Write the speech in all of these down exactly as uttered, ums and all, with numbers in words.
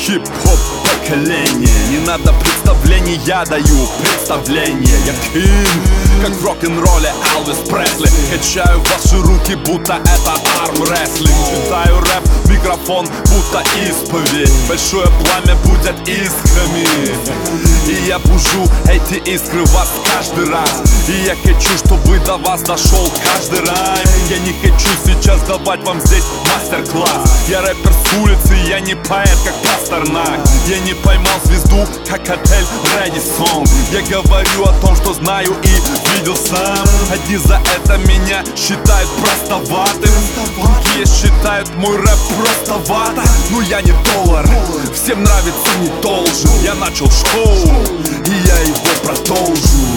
хип-хоп поколение. Не надо представлений, я даю представление. Я кинг, как в рок-н-ролле Элвис Пресли. Качаю ваши руки, будто это армрестлинг. Читаю рэп, микрофон, будто исповедь. Большое пламя будет искрами, и я бужу эти искры в вас каждый раз. И я хочу, чтобы до вас дошел каждый райм. Я не хочу сейчас давать вам здесь мастер-класс. Я рэпер с улицы, я не поэт, как Пастернак. Я не поймал звезду, как отель Рэдисон. Я говорю о том, что знаю и видел сам. Одни за это меня считают простоватым, другие считают мой рэп простовато. Но я не доллар, всем нравится не должен. Я начал шоу, и я его продолжу.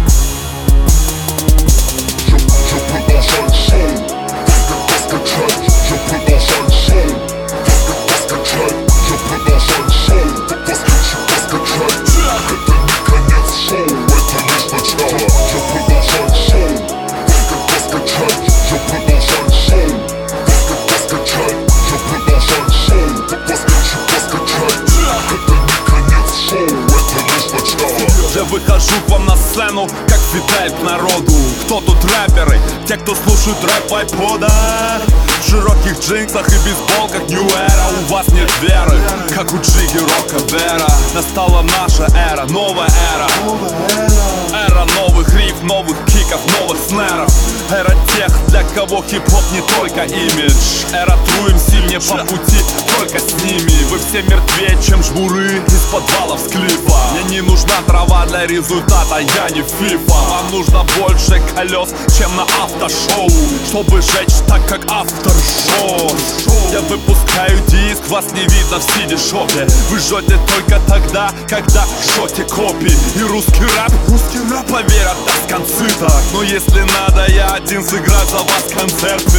Я выхожу к вам на сцену, как Фидель к народу. Кто тут рэперы? Те, кто слушает рэп в айподах, в широких джинсах и бейсболках New Era. У вас нет веры, как у Джиги Рокавера. Настала наша эра, новая эра. Эра новых риф, новых киков, новых снеров. Эра тех, для кого хип-хоп не только имидж. Эра True эм си, мне по пути только с ними. Вы все мертвее, чем жмуры из подвалов с клипа. Мне не нужна трава для результата, я не фифа. Вам нужно больше колес, чем на автошоу, чтобы жечь так, как автор-шоу. Я выпускаю диск, вас не видно в си ди-шопе. Вы жжете только тогда, когда жжете копии. И русский рэп, русский рэп поверят до конца. Но если надо, я один сыграю за вас концерты.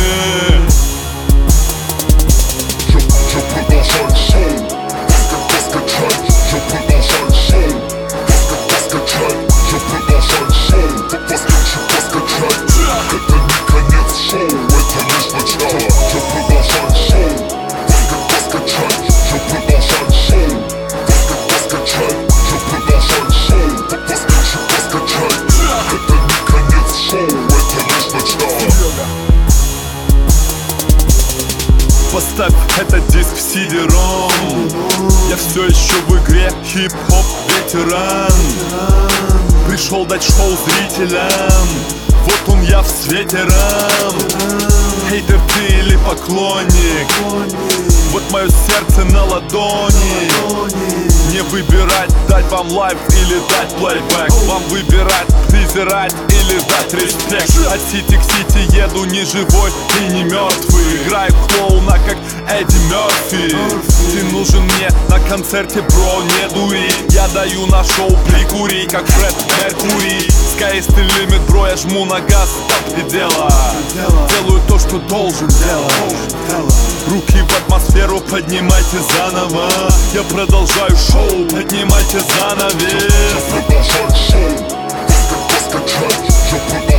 Поставь этот диск в си ди-ром. Я все еще в игре, хип-хоп ветеран. Пришел дать шоу зрителям, вот он я в свете рам. Хейтер ты или поклонник, вот мое сердце на ладони. Не выбирать, дать вам лайв или дать плейбэк. Вам выбирать, презирать или дать респект. От сити к сити еду не живой и не мертвый. Играю клоуна, как Эдди Мерфи. Ты нужен мне на концерте, бро, не дури. Я даю на шоу прикури, как Фред Меркури. Sky is the limit, бро, я жму на газ до предела. Делаю то, что должен делать. Руки в атмосферу поднимайте заново. Я продолжаю шоу, поднимайте занавес.